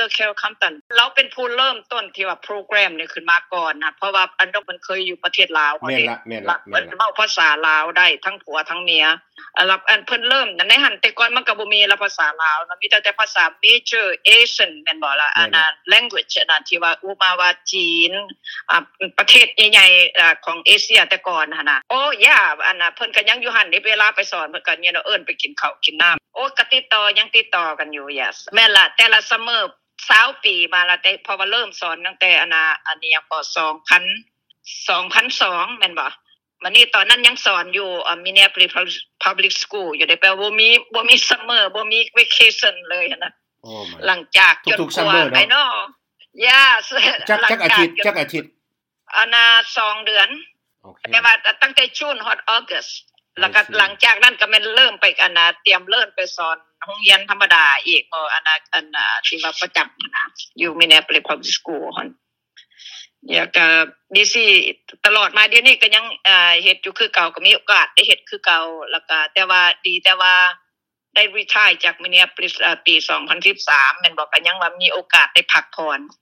รแคโรลคัมตันเราเป็นผู้เริ่มต้นที่ว่าโปรแกรมนี่ขึ้นมาก่อนนะเพราะว่าอันนั้นมันเคยอยู่ประเทศลาวแม่นละเว้าภาษาลาวได้ทั้งผัวทั้งเมียแล้วอันเพิ่นเริ่มในหันแต่ก่อนมันก็บ่มีละภาษาลาวมันมีแต่ภาษา Major Asian แม่นบ่ล่ะอันนั้น language อันนั้นที่ว่าอุมาว่าจีนประเทศใหญ่ๆของเอเชียแต่ก่อนหั่นน่ะโอ้ย่าอันน่ะเพิ่นก็ยังอยู่หั่นเวลาไปสอนเพิ่นก็เนี่ยเอิ้นไปกินข้าวกินน้ำโอ้ก็ติดต่อยังติดต่อกันอยู่ yes แม่นล่ะแต่ละซัมเมอร์20ปีมาแล้วแต่พอว่าเริ่มสอนตั้งแต่อันนี้ก็2002แม่นบ่มันนี่ตอนนั้นยังสอนอยู่Minneapolis Public School อยู่ได้แปลว่าบ่มีซัมเมอร์บ่มี vacation เลยนะหลังจากจนกว่าไอ้เนาะ yes จักอาทิตย์อันน่ะ2เดือนแต่ว่าตั้งแต่จูนฮอดออกัสแล้วก็หลังจากนั้นก็แม่นเริ่มไปอันน่ะเตรียมเริ่มไปสอนโรงเรียนธรรมดาอีกอันน่ะที่ว่าประจำนะอยู่ Minneapolis Public School หั่นอยากจะดีซี่ตลอดมาเดี๋ยวนี้ก็ยังเฮ็ดอยู่คือเก่าก็มีโอกาสได้เฮ็ดคือเก่าแล้วก็แต่ว่าได้รีไทร์จาก Minneapolis ปี2013แม่นบอกก็ยังว่ามีโอกาสได้พักผ่อน